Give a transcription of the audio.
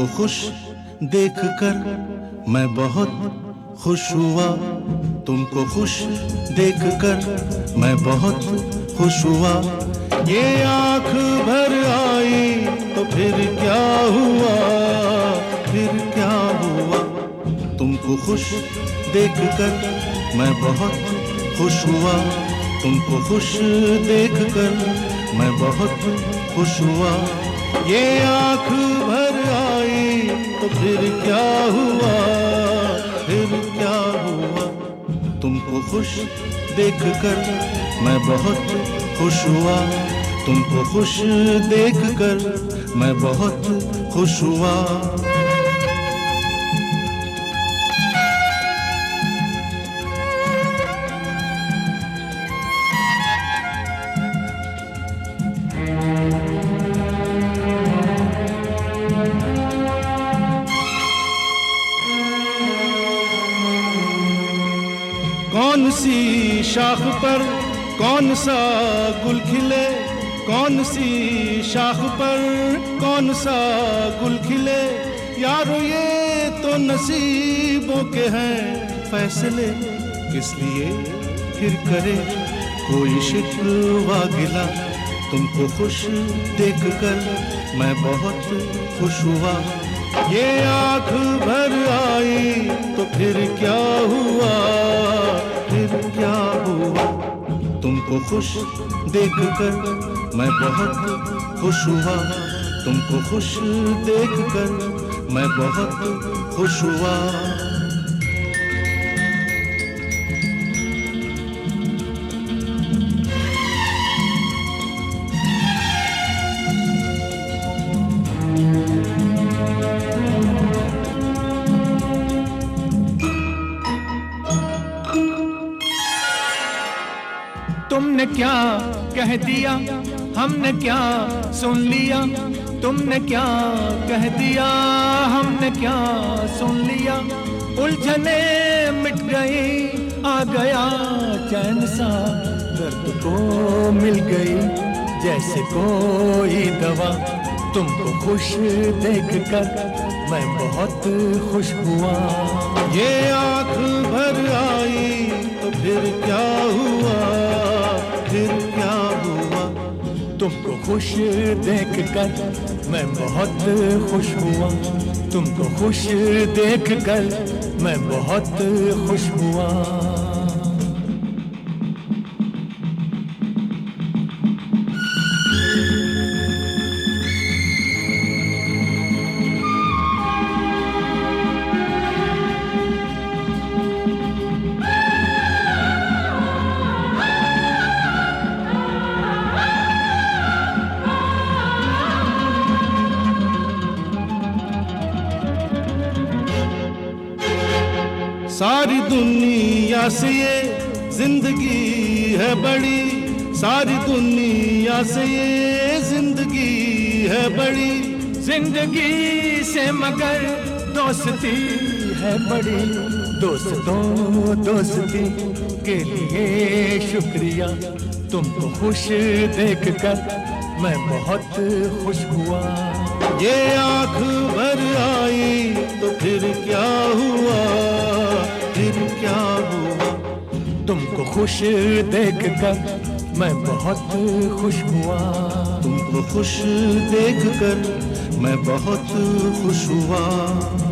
तुमको खुश देखकर मैं बहुत खुश हुआ, तुमको खुश देखकर मैं बहुत खुश हुआ। ये आँख भर आई तो फिर क्या हुआ, फिर क्या हुआ। तुमको खुश देखकर मैं बहुत खुश हुआ, तुमको खुश देखकर मैं बहुत खुश हुआ। ये आँख भर आई तो फिर क्या हुआ, फिर क्या हुआ। तुमको खुश देखकर मैं बहुत खुश हुआ, तुमको खुश देखकर मैं बहुत खुश हुआ। कौन सी शाख पर कौन सा गुल खिले, कौन सी शाख पर कौन सा गुल खिले। यारो ये तो नसीबों के हैं फैसले, इसलिए फिर करे कोई शिकवा गिला। तुमको खुश देखकर मैं बहुत खुश हुआ। ये आँख भर आई तो फिर क्या हुआ, फिर क्या हुआ। तुमको खुश देखकर मैं बहुत खुश हुआ, तुमको खुश देखकर मैं बहुत खुश हुआ। तुमने क्या कह दिया हमने क्या सुन लिया, तुमने क्या कह दिया हमने क्या सुन लिया। उलझने मिट गई आ गया चैन सा, दर्द को मिल गई जैसे कोई दवा। तुमको खुश देखकर मैं बहुत खुश हुआ। ये आँख भर आई तो फिर क्या हुआ, फिर क्या हुआ। तुमको खुश देखकर मैं बहुत खुश हुआ, तुमको खुश देखकर मैं बहुत खुश हुआ। सारी दुनिया से ये जिंदगी है बड़ी, सारी दुनिया से ये जिंदगी है बड़ी। जिंदगी से मगर दोस्ती है बड़ी, दोस्तों दोस्ती के लिए शुक्रिया। तुमको खुश देखकर मैं बहुत खुश हुआ। ये आँख भर आई तो फिर क्या हुआ, फिर क्या हुआ। तुमको खुश देखकर मैं बहुत खुश हुआ, तुमको खुश देखकर मैं बहुत खुश हुआ।